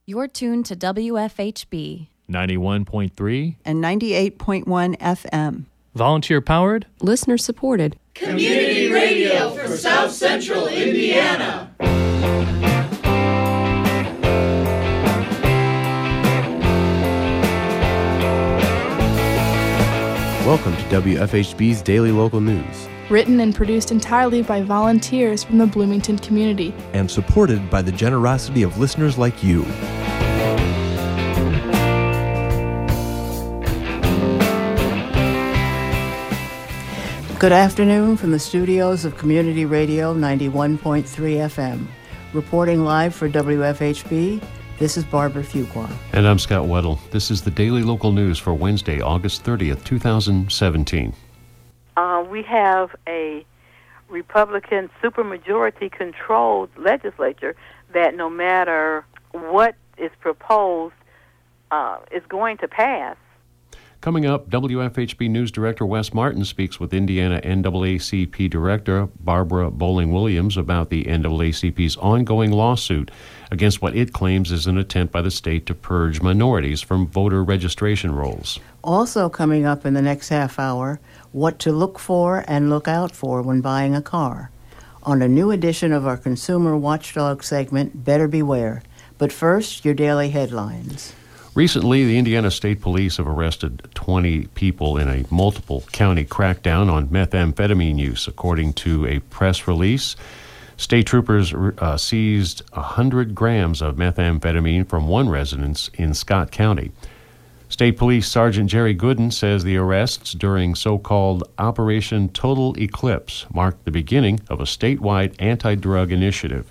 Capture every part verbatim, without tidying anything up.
You're tuned to W F H B ninety-one point three and ninety-eight point one F M. Volunteer-powered, listener-supported. Community radio for South Central Indiana. Welcome to W F H B's Daily Local News. Written and produced entirely by volunteers from the Bloomington community. And supported by the generosity of listeners like you. Good afternoon from the studios of Community Radio ninety-one point three F M. Reporting live for W F H B, this is Barbara Fuqua. And I'm Scott Weddle. This is the Daily Local News for Wednesday, August thirtieth, twenty seventeen. Uh, we have a Republican supermajority-controlled legislature that no matter what is proposed uh, is going to pass. Coming up, W F H B News Director Wes Martin speaks with Indiana N double A C P Director Barbara Bowling-Williams about the N double A C P's ongoing lawsuit against what it claims is an attempt by the state to purge minorities from voter registration rolls. Also coming up in the next half hour, what to look for and look out for when buying a car. On a new edition of our Consumer Watchdog segment, Better Beware. But first, your daily headlines. Recently, the Indiana State Police have arrested twenty people in a multiple county crackdown on methamphetamine use. According to a press release, state troopers uh, seized one hundred grams of methamphetamine from one residence in Scott County. State Police Sergeant Jerry Gooden says the arrests during so-called Operation Total Eclipse marked the beginning of a statewide anti-drug initiative.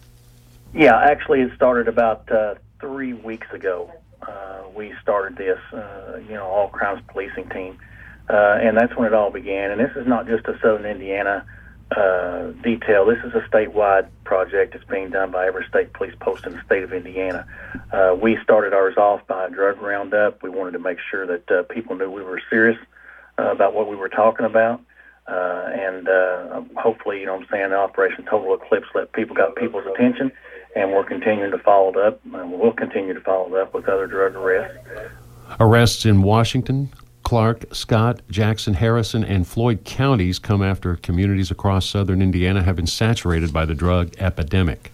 Yeah, actually it started about uh, three weeks ago. Uh, we started this, uh, you know, all crimes policing team, uh, and that's when it all began. And this is not just a Southern Indiana uh, detail. This is a statewide project that's being done by every state police post in the state of Indiana. Uh, we started ours off by a drug roundup. We wanted to make sure that uh, people knew we were serious uh, about what we were talking about. Uh, and uh, hopefully, you know what I'm saying, the Operation Total Eclipse let people got people's attention. And we're continuing to follow it up, and we'll continue to follow it up with other drug arrests. Arrests in Washington, Clark, Scott, Jackson, Harrison, and Floyd counties come after communities across southern Indiana have been saturated by the drug epidemic.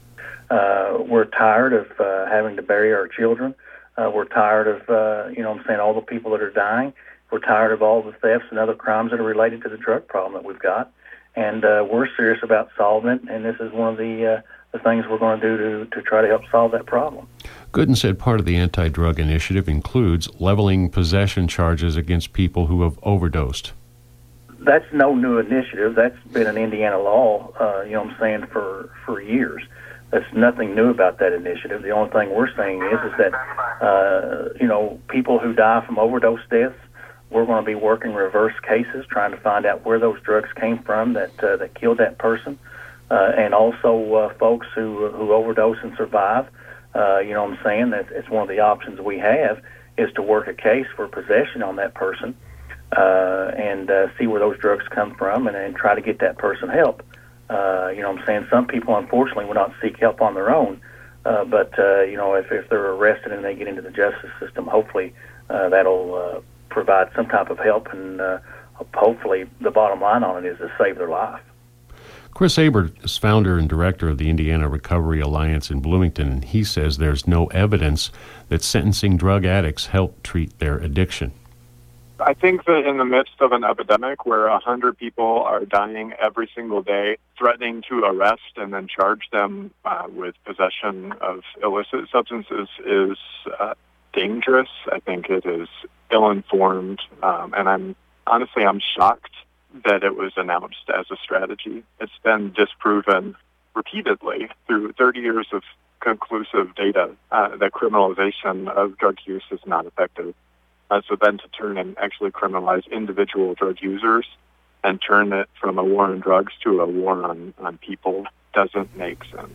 Uh, we're tired of uh, having to bury our children. Uh, we're tired of, uh, you know what I'm saying, all the people that are dying. We're tired of all the thefts and other crimes that are related to the drug problem that we've got. And uh, we're serious about solving it, and this is one of the... Uh, the things we're going to do to, to try to help solve that problem. Gooden said part of the anti-drug initiative includes leveling possession charges against people who have overdosed. That's no new initiative. That's been an Indiana law, uh, you know what I'm saying, for, for years. There's nothing new about that initiative. The only thing we're saying is, is that, uh, you know, people who die from overdose deaths, we're going to be working reverse cases, trying to find out where those drugs came from that, uh, that killed that person. Uh, and also uh, folks who who overdose and survive, uh, you know what I'm saying, that it's one of the options we have is to work a case for possession on that person uh, and uh, see where those drugs come from and, and try to get that person help. Uh, you know what I'm saying, some people unfortunately will not seek help on their own, uh, but uh, you know if, if they're arrested and they get into the justice system, hopefully uh, that'll uh, provide some type of help, and uh, hopefully the bottom line on it is to save their life. Chris Abert is founder and director of the Indiana Recovery Alliance in Bloomington, and he says there's no evidence that sentencing drug addicts help treat their addiction. I think that in the midst of an epidemic where one hundred people are dying every single day, threatening to arrest and then charge them uh, with possession of illicit substances is uh, dangerous. I think it is ill-informed, um, and I'm honestly, I'm shocked that it was announced as a strategy. It's been disproven repeatedly through thirty years of conclusive data uh, that criminalization of drug use is not effective. Uh, so then to turn and actually criminalize individual drug users and turn it from a war on drugs to a war on, on people doesn't make sense.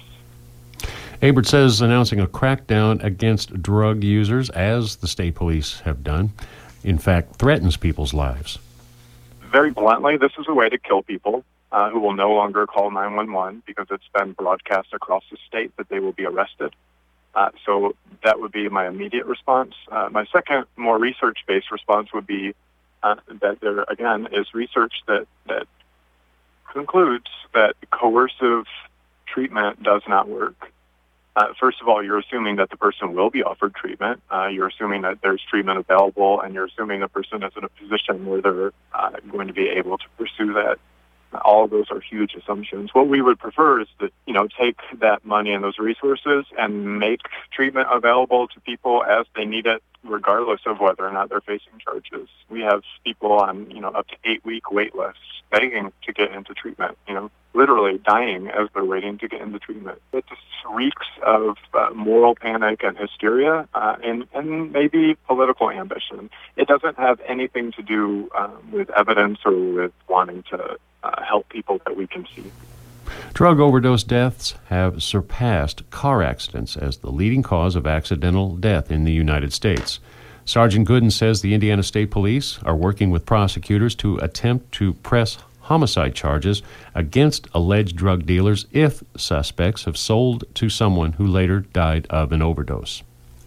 Abert says announcing a crackdown against drug users, as the state police have done, in fact threatens people's lives. Very bluntly, this is a way to kill people uh, who will no longer call nine one one because it's been broadcast across the state that they will be arrested. Uh, so that would be my immediate response. Uh, my second, more research-based response would be uh, that there, again, is research that, that concludes that coercive treatment does not work. Uh, first of all, you're assuming that the person will be offered treatment. Uh, you're assuming that there's treatment available, and you're assuming the person is in a position where they're uh, going to be able to pursue that. All of those are huge assumptions. What we would prefer is to, you know, take that money and those resources and make treatment available to people as they need it, regardless of whether or not they're facing charges. We have people on, you know, up to eight-week wait lists begging to get into treatment, you know, literally dying as they're waiting to get into treatment. It just reeks of uh, moral panic and hysteria uh, and, and maybe political ambition. It doesn't have anything to do um, with evidence or with wanting to uh, help people that we can see. Drug overdose deaths have surpassed car accidents as the leading cause of accidental death in the United States. Sergeant Gooden says the Indiana State Police are working with prosecutors to attempt to press homicide charges against alleged drug dealers if suspects have sold to someone who later died of an overdose.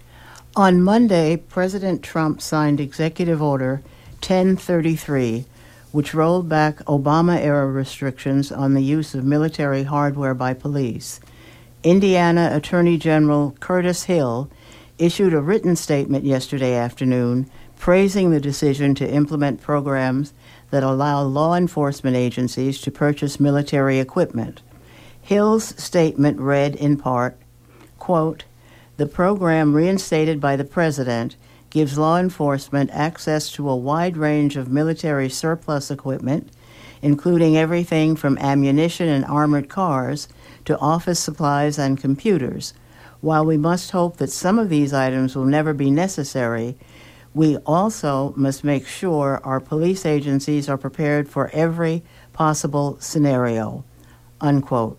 On Monday, President Trump signed Executive Order ten thirty-three, which rolled back Obama-era restrictions on the use of military hardware by police. Indiana Attorney General Curtis Hill issued a written statement yesterday afternoon praising the decision to implement programs that allow law enforcement agencies to purchase military equipment. Hill's statement read in part, quote, "The program reinstated by the President gives law enforcement access to a wide range of military surplus equipment, including everything from ammunition and armored cars to office supplies and computers. While we must hope that some of these items will never be necessary, we also must make sure our police agencies are prepared for every possible scenario," unquote.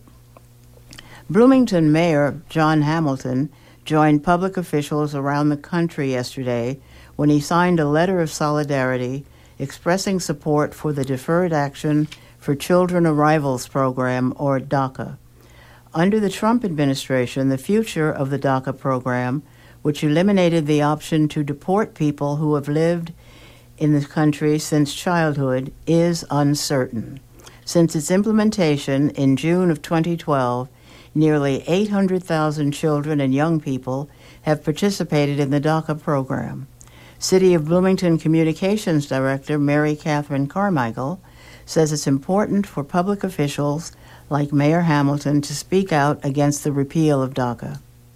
Bloomington Mayor John Hamilton joined public officials around the country yesterday when he signed a letter of solidarity expressing support for the Deferred Action for Children Arrivals Program, or DACA. Under the Trump administration, the future of the DACA program, which eliminated the option to deport people who have lived in the country since childhood, is uncertain. Since its implementation in June of twenty twelve, nearly eight hundred thousand children and young people have participated in the DACA program. City of Bloomington Communications Director Mary Catherine Carmichael says it's important for public officials like Mayor Hamilton to speak out against the repeal of DACA.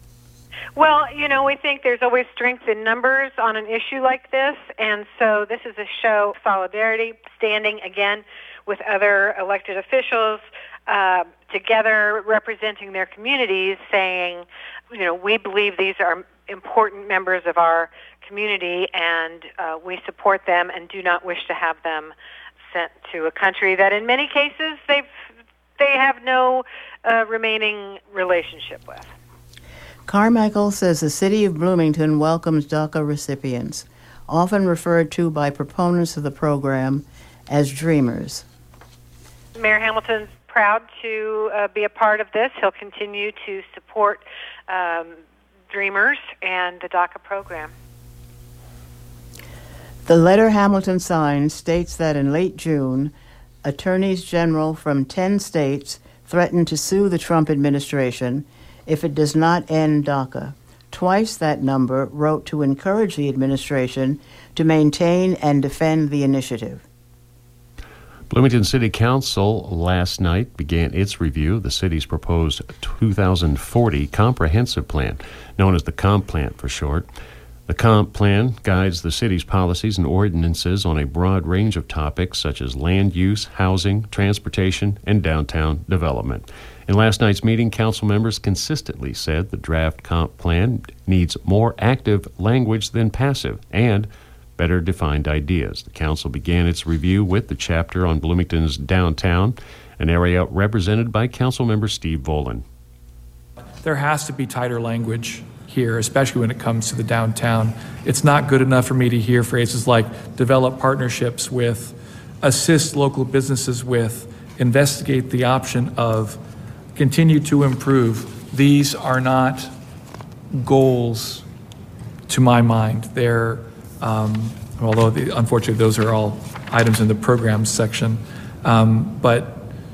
Well, you know, we think there's always strength in numbers on an issue like this, and so this is a show of solidarity, standing again with other elected officials, uh, together representing their communities, saying, you know, we believe these are important members of our community, and uh, we support them and do not wish to have them sent to a country that in many cases they've they have no uh, remaining relationship with. Carmichael says the City of Bloomington welcomes DACA recipients, often referred to by proponents of the program as dreamers. Mayor Hamilton's proud to uh, be a part of this. He'll continue to support um, dreamers and the DACA program. The letter Hamilton signed states that in late June, attorneys general from ten states threatened to sue the Trump administration if it does not end DACA. Twice that number wrote to encourage the administration to maintain and defend the initiative. Bloomington City Council last night began its review of the city's proposed two thousand forty comprehensive plan, known as the Comp Plan for short. The Comp Plan guides the city's policies and ordinances on a broad range of topics such as land use, housing, transportation, and downtown development. In last night's meeting, council members consistently said the draft Comp Plan needs more active language than passive and better defined ideas. The council began its review with the chapter on Bloomington's downtown, an area represented by Councilmember Steve Volan. There has to be tighter language here, especially when it comes to the downtown. It's not good enough for me to hear phrases like develop partnerships with, assist local businesses with, investigate the option of, continue to improve. These are not goals, to my mind. They're, um, although the, unfortunately those are all items in the programs section, um, but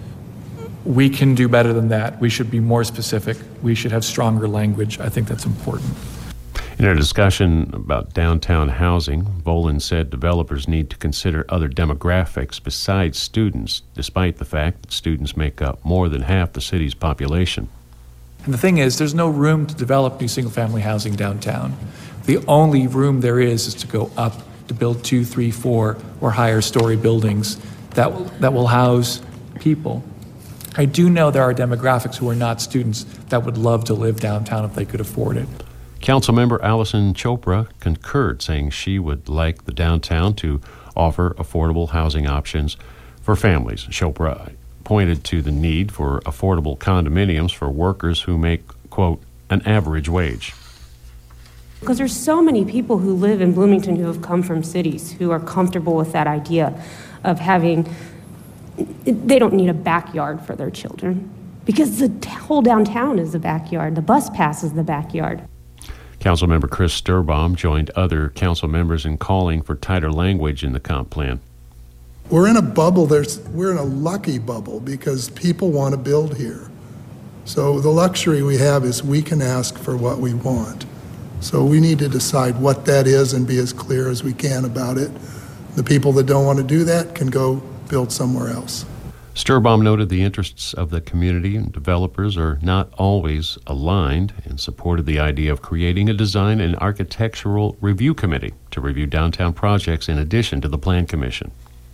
we can do better than that. We should be more specific. We should have stronger language. I think that's important. In our discussion about downtown housing, Volin said developers need to consider other demographics besides students, despite the fact that students make up more than half the city's population. And the thing is, there's no room to develop new single-family housing downtown. The only room there is is to go up, to build two, three, four, or higher story buildings that will, that will house people. I do know there are demographics who are not students that would love to live downtown if they could afford it. Councilmember Allison Chopra concurred, saying she would like the downtown to offer affordable housing options for families. Chopra pointed to the need for affordable condominiums for workers who make, quote, an average wage. Because there's so many people who live in Bloomington who have come from cities who are comfortable with that idea of having, they don't need a backyard for their children because the whole downtown is the backyard. The bus pass is the backyard. Councilmember Chris Sturbaum joined other council members in calling for tighter language in the comp plan. We're in a bubble. There's, we're in a lucky bubble because people want to build here. So the luxury we have is we can ask for what we want. So we need to decide what that is and be as clear as we can about it. The people that don't want to do that can go build somewhere else. Sturbaum noted the interests of the community and developers are not always aligned and supported the idea of creating a design and architectural review committee to review downtown projects in addition to the Plan Commission.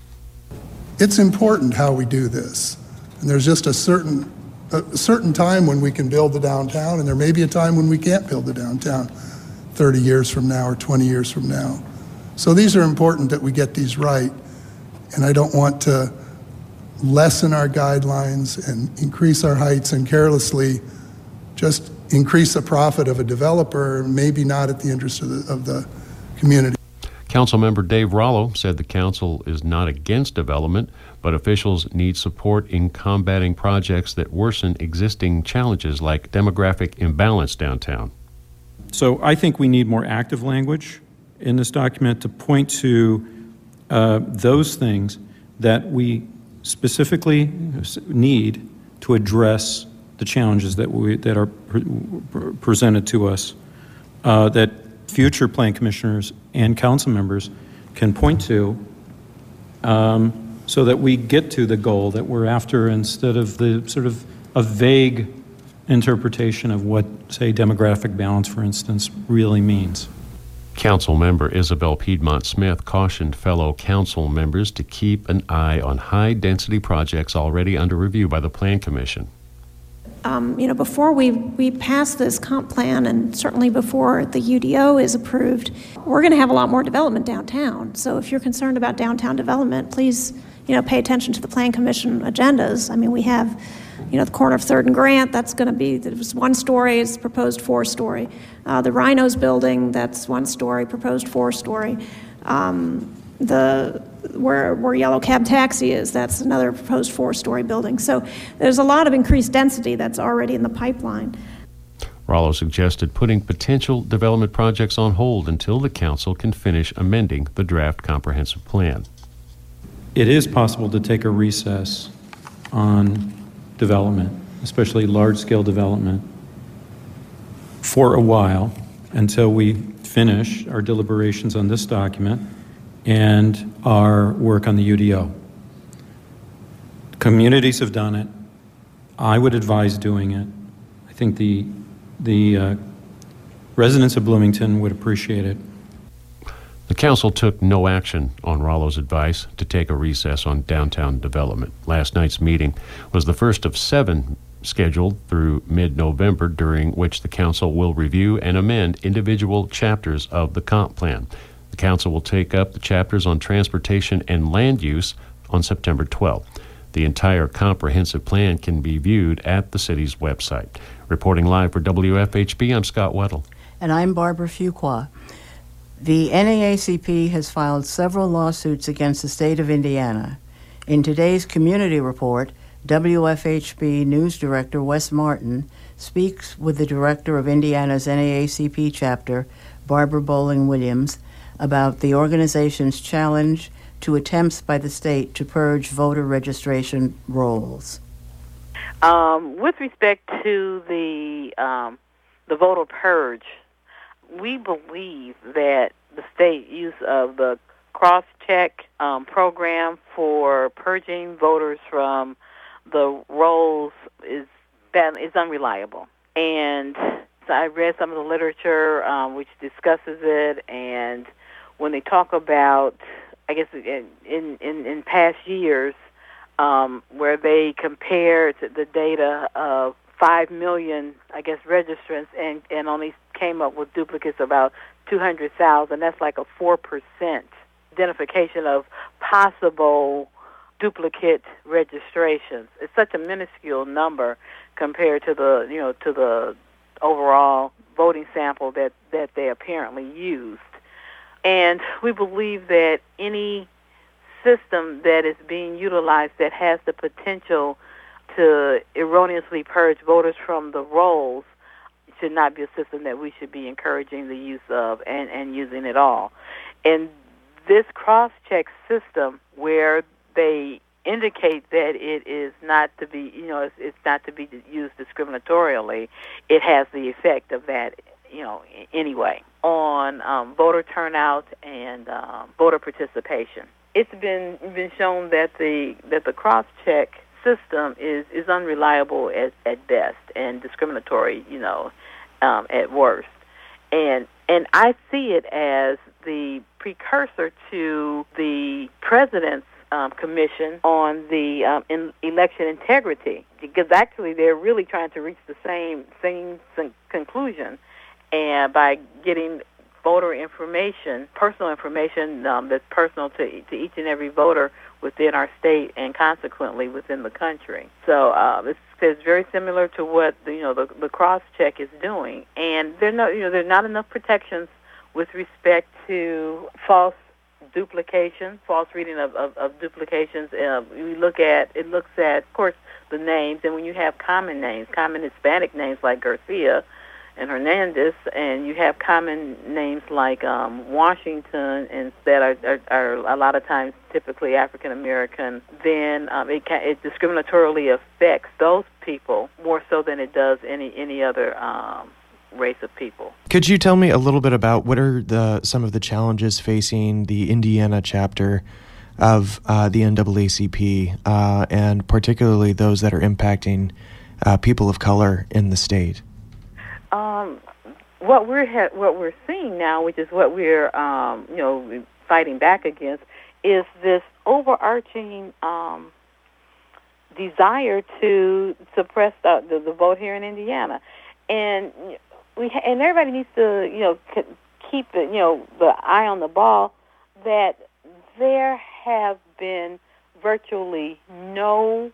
It's important how we do this. And there's just a certain, a certain time when we can build the downtown, and there may be a time when we can't build the downtown thirty years from now or twenty years from now. So these are important that we get these right, and I don't want to lessen our guidelines and increase our heights and carelessly just increase the profit of a developer, maybe not at the interest of the, of the community. Councilmember Dave Rollo said the council is not against development, but officials need support in combating projects that worsen existing challenges like demographic imbalance downtown. So I think we need more active language in this document to point to uh, those things that we specifically need to address the challenges that we that are pre- presented to us, uh, that future plan commissioners and council members can point to, um, so that we get to the goal that we're after instead of the sort of a vague interpretation of what, say, demographic balance, for instance, really means. Council member Isabel Piedmont Smith cautioned fellow council members to keep an eye on high-density projects already under review by the Plan Commission. Um, you know, before we, we pass this comp plan, and certainly before the U D O is approved, we're going to have a lot more development downtown. So if you're concerned about downtown development, please, you know, pay attention to the Plan Commission agendas. I mean, we have, you know, the corner of third and Grant, that's going to be, it was one story, it's proposed four story. Uh, the Rhinos building, that's one story, proposed four story. Um, the where where Yellow Cab Taxi is, that's another proposed four story building. So there's a lot of increased density that's already in the pipeline. Rollo suggested putting potential development projects on hold until the council can finish amending the draft comprehensive plan. It is possible to take a recess on development, especially large-scale development, for a while until we finish our deliberations on this document and our work on the U D O. Communities have done it. I would advise doing it. I think the, the uh, residents of Bloomington would appreciate it. The council took no action on Rollo's advice to take a recess on downtown development. Last night's meeting was the first of seven scheduled through mid-November, during which the council will review and amend individual chapters of the comp plan. The council will take up the chapters on transportation and land use on September twelfth. The entire comprehensive plan can be viewed at the city's website. Reporting live for W F H B, I'm Scott Weddle. And I'm Barbara Fuqua. The N double A C P has filed several lawsuits against the state of Indiana. In today's community report, W F H B News Director Wes Martin speaks with the director of Indiana's N double A C P chapter, Barbara Bowling Williams, about the organization's challenge to attempts by the state to purge voter registration rolls. Um, with respect to the um, the voter purge, we believe that the state use of the cross-check um, program for purging voters from the rolls is that is unreliable. And so I read some of the literature um, which discusses it, and when they talk about, I guess in in, in past years, um, where they compared the data of five million, I guess, registrants and, and only came up with duplicates about two hundred thousand. That's like a four percent identification of possible duplicate registrations. It's such a minuscule number compared to the, you know, to the overall voting sample that, that they apparently used. And we believe that any system that is being utilized that has the potential to erroneously purge voters from the rolls should not be a system that we should be encouraging the use of and, and using at all. And this cross-check system where they indicate that it is not to be, you know, it's, it's not to be used discriminatorily, it has the effect of that, you know, anyway, on um, voter turnout and um, voter participation. It's been been shown that the that the cross-check system is, is unreliable at, at best and discriminatory, you know, um, at worst. And and I see it as the precursor to the president's um, commission on the um, in election integrity, because actually they're really trying to reach the same same conclusion, and by getting voter information, personal information um, that's personal to to each and every voter within our state and consequently within the country. So uh, it's, it's very similar to what the, you know the, the cross-check is doing, and there no you know there are not enough protections with respect to false duplication, false reading of, of, of duplications. Uh, we look at it looks at, of course, the names, and when you have common names, common Hispanic names like Garcia and Hernandez, and you have common names like um, Washington, and that are, are, are a lot of times typically African American, then um, it can, it discriminatorily affects those people more so than it does any any other um, race of people. Could you tell me a little bit about what are the some of the challenges facing the Indiana chapter of uh, the N double A C P, uh, and particularly those that are impacting uh, people of color in the state? Um, what we're ha- what we're seeing now, which is what we're um, you know fighting back against, is this overarching um, desire to suppress the, the, the vote here in Indiana, and we ha- and everybody needs to you know c- keep the you know the eye on the ball that there have been virtually no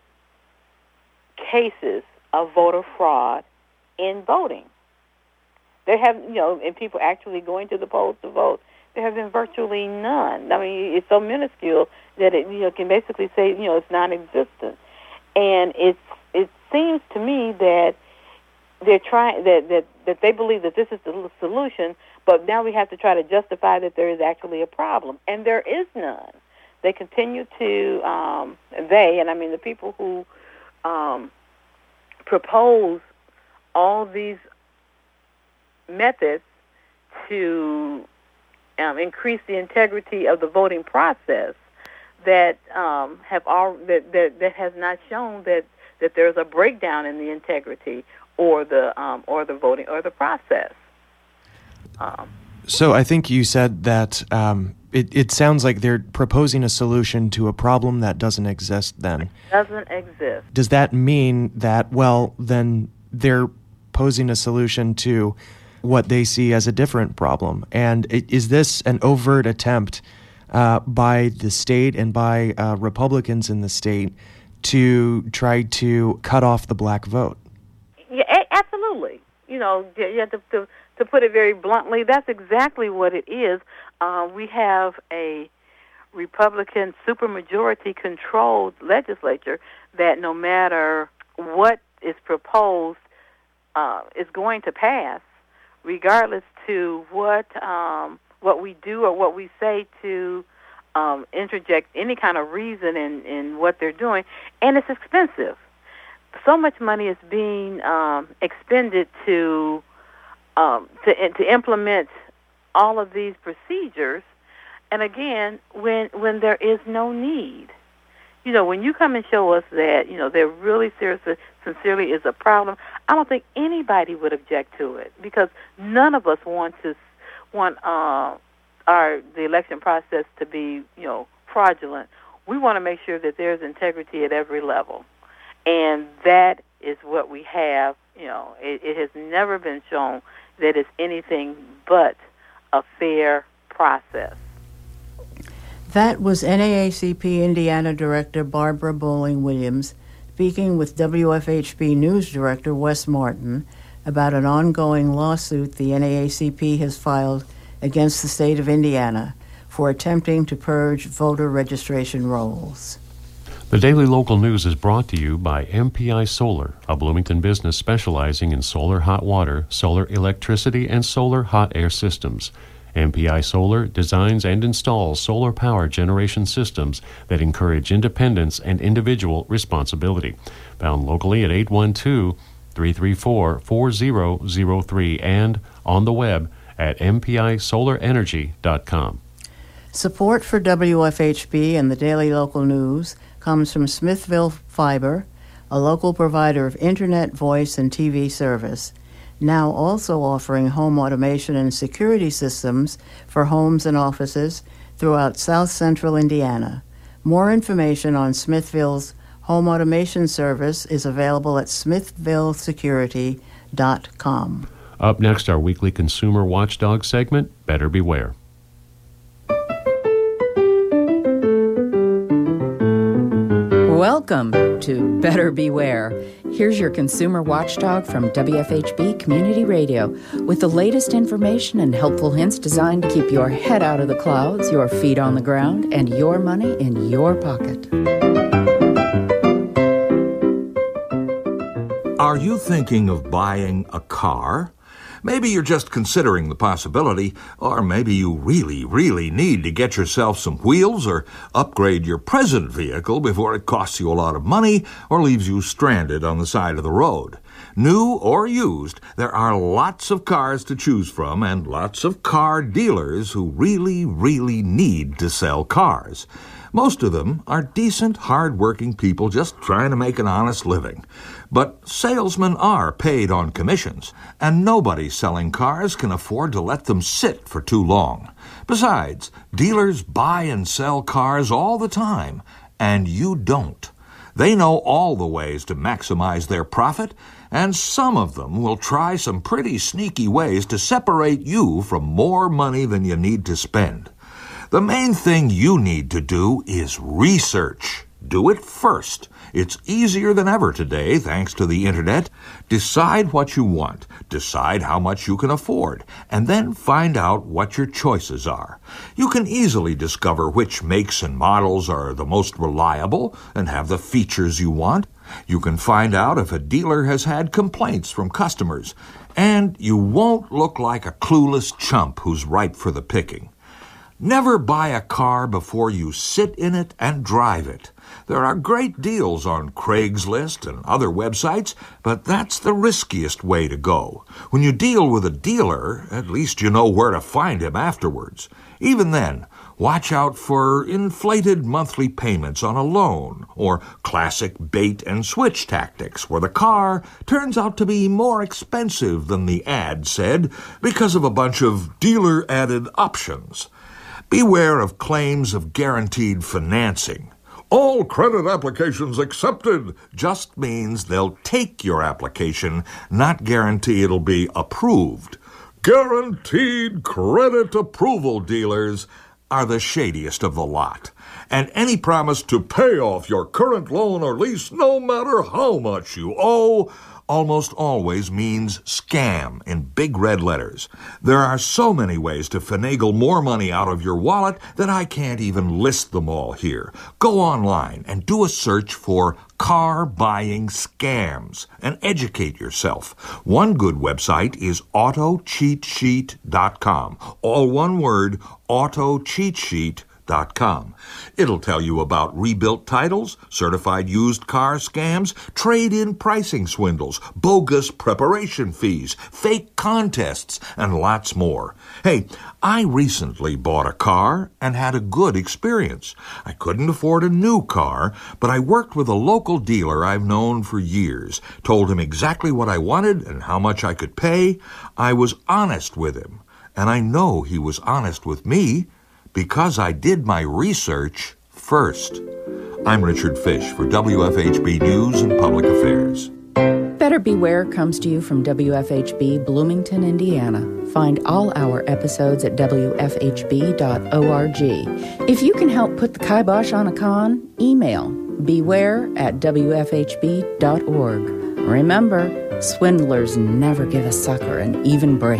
cases of voter fraud in voting. There have, you know, and people actually going to the polls to vote, there have been virtually none. I mean, it's so minuscule that it, you know, can basically say, you know, it's non-existent. And it's, it seems to me that they're trying, that, that, that they believe that this is the solution, but now we have to try to justify that there is actually a problem. And there is none. They continue to, um, they, and I mean the people who um, propose all these methods to um, increase the integrity of the voting process that um, have all that, that that has not shown that, that there's a breakdown in the integrity or the um, or the voting or the process. Um, so I think you said that um, it, it sounds like they're proposing a solution to a problem that doesn't exist then. Doesn't exist. Does that mean that, well, then they're posing a solution to what they see as a different problem? And is this an overt attempt uh, by the state and by uh, Republicans in the state to try to cut off the black vote? Yeah, a- absolutely. You know, yeah, to, to, to put it very bluntly, that's exactly what it is. Uh, we have a Republican supermajority-controlled legislature that no matter what is proposed, uh, is going to pass, regardless to what um, what we do or what we say to um, interject any kind of reason in, in what they're doing, and it's expensive. So much money is being um, expended to um, to to implement all of these procedures, and again, when when there is no need. You know, when you come and show us that, you know, there really seriously, sincerely is a problem, I don't think anybody would object to it, because none of us want to want uh, our the election process to be, you know, fraudulent. We want to make sure that there's integrity at every level, and that is what we have. You know, it, it has never been shown that it's anything but a fair process. That was N double A C P Indiana Director Barbara Bowling Williams speaking with W F H B News Director Wes Martin about an ongoing lawsuit the N double A C P has filed against the state of Indiana for attempting to purge voter registration rolls. The Daily Local News is brought to you by M P I Solar, a Bloomington business specializing in solar hot water, solar electricity, and solar hot air systems. M P I Solar designs and installs solar power generation systems that encourage independence and individual responsibility. Found locally at eight one two, three three four, four zero zero three and on the web at m p i solar energy dot com. Support for W F H B and the Daily Local News comes from Smithville Fiber, a local provider of internet, voice, and T V service, now also offering home automation and security systems for homes and offices throughout South Central Indiana. More information on Smithville's home automation service is available at smithville security dot com. Up next, our weekly consumer watchdog segment, Better Beware. Welcome to Better Beware. Here's your consumer watchdog from W F H B Community Radio with the latest information and helpful hints designed to keep your head out of the clouds, your feet on the ground, and your money in your pocket. Are you thinking of buying a car? Maybe you're just considering the possibility, or maybe you really, really need to get yourself some wheels or upgrade your present vehicle before it costs you a lot of money or leaves you stranded on the side of the road. New or used, there are lots of cars to choose from and lots of car dealers who really, really need to sell cars. Most of them are decent, hard-working people just trying to make an honest living. But salesmen are paid on commissions, and nobody selling cars can afford to let them sit for too long. Besides, dealers buy and sell cars all the time, and you don't. They know all the ways to maximize their profit, and some of them will try some pretty sneaky ways to separate you from more money than you need to spend. The main thing you need to do is research. Do it first. It's easier than ever today, thanks to the internet. Decide what you want, decide how much you can afford, and then find out what your choices are. You can easily discover which makes and models are the most reliable and have the features you want. You can find out if a dealer has had complaints from customers, and you won't look like a clueless chump who's ripe for the picking. Never buy a car before you sit in it and drive it. There are great deals on Craigslist and other websites, but that's the riskiest way to go. When you deal with a dealer, at least you know where to find him afterwards. Even then, watch out for inflated monthly payments on a loan or classic bait and switch tactics where the car turns out to be more expensive than the ad said because of a bunch of dealer-added options. Beware of claims of guaranteed financing. All credit applications accepted just means they'll take your application, not guarantee it'll be approved. Guaranteed credit approval dealers are the shadiest of the lot. And any promise to pay off your current loan or lease, no matter how much you owe, almost always means scam in big red letters. There are so many ways to finagle more money out of your wallet that I can't even list them all here. Go online and do a search for car buying scams and educate yourself. One good website is auto cheat sheet dot com. All one word, auto cheat sheet dot com. It'll tell you about rebuilt titles, certified used car scams, trade-in pricing swindles, bogus preparation fees, fake contests, and lots more. Hey, I recently bought a car and had a good experience. I couldn't afford a new car, but I worked with a local dealer I've known for years, told him exactly what I wanted and how much I could pay. I was honest with him, and I know he was honest with me, because I did my research first. I'm Richard Fish for W F H B News and Public Affairs. Better Beware comes to you from W F H B Bloomington, Indiana. Find all our episodes at W F H B dot org. If you can help put the kibosh on a con, email beware at W F H B dot org. Remember, swindlers never give a sucker an even break.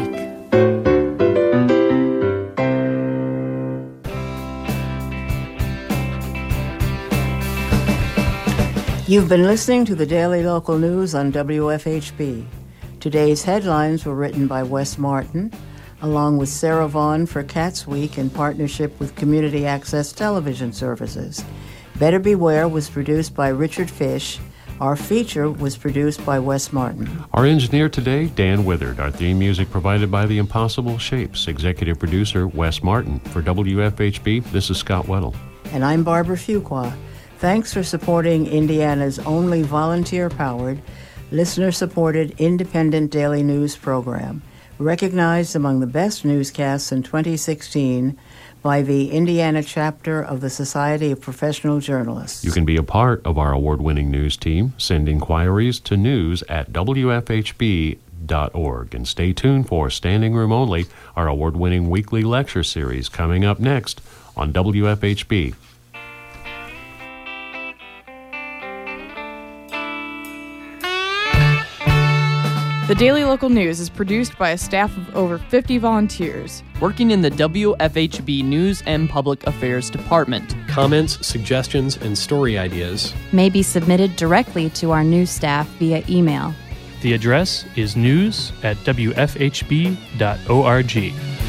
You've been listening to the Daily Local News on W F H B. Today's headlines were written by Wes Martin, along with Sarah Vaughn for Cats Week in partnership with Community Access Television Services. Better Beware was produced by Richard Fish. Our feature was produced by Wes Martin. Our engineer today, Dan Withard. Our theme music provided by The Impossible Shapes. Executive producer, Wes Martin. For W F H B, this is Scott Weddle. And I'm Barbara Fuqua. Thanks for supporting Indiana's only volunteer-powered, listener-supported, independent daily news program, recognized among the best newscasts in twenty sixteen by the Indiana chapter of the Society of Professional Journalists. You can be a part of our award-winning news team. Send inquiries to news at W F H B dot org. And stay tuned for Standing Room Only, our award-winning weekly lecture series coming up next on W F H B. The Daily Local News is produced by a staff of over fifty volunteers working in the W F H B News and Public Affairs Department. Comments, suggestions, and story ideas may be submitted directly to our news staff via email. The address is news at W F H B dot org.